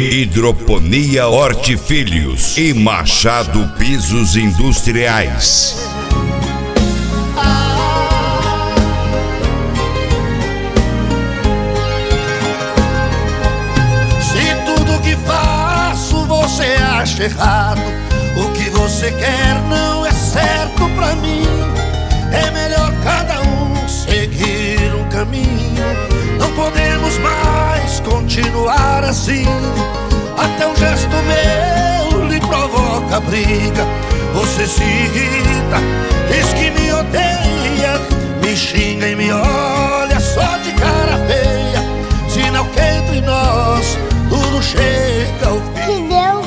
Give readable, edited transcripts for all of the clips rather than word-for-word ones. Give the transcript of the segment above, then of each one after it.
Hidroponia Hortifilhos e Machado Pisos Industriais. Se tudo que faço você acha errado, o que você quer não é certo pra mim. É melhor cada um seguir um caminho. Não podemos mais continuar assim. Até um gesto meu lhe provoca briga. Você se irrita, diz que me odeia, me xinga e me olha só de cara feia. Sinal que entre nós tudo chega ao fim.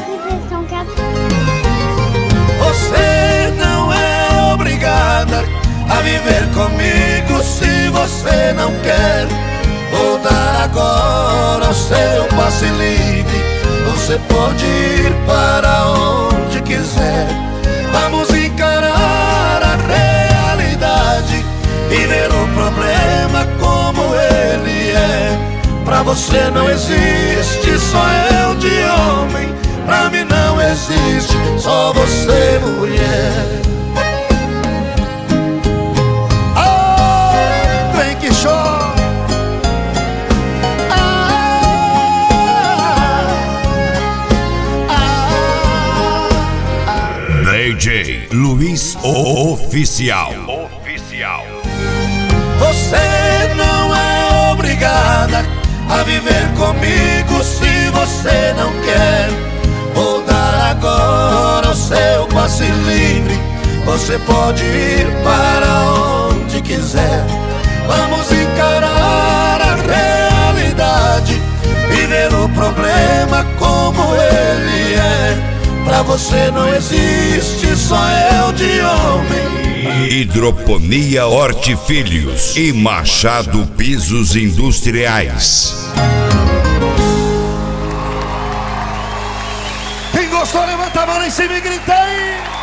Você não é obrigada a viver comigo se você não quer. Vou dar agora o seu passe livre. Você pode ir para onde quiser. Vamos encarar a realidade e ver o problema como ele é. Pra você não existe só eu de homem. Pra mim não existe só você, mulher. Trem que chora. DJ Luiz Oficial. Você não é obrigada a viver comigo se você não quer. Vou dar agora o seu passe livre. Você pode ir para onde quiser. Vamos encarar a realidade e ver o problema como ele é. Pra você não existe só eu de homem. Hidroponia Hortifilhos e Machado Pisos Industriais. Quem gostou, levanta a mão em cima e grita aí.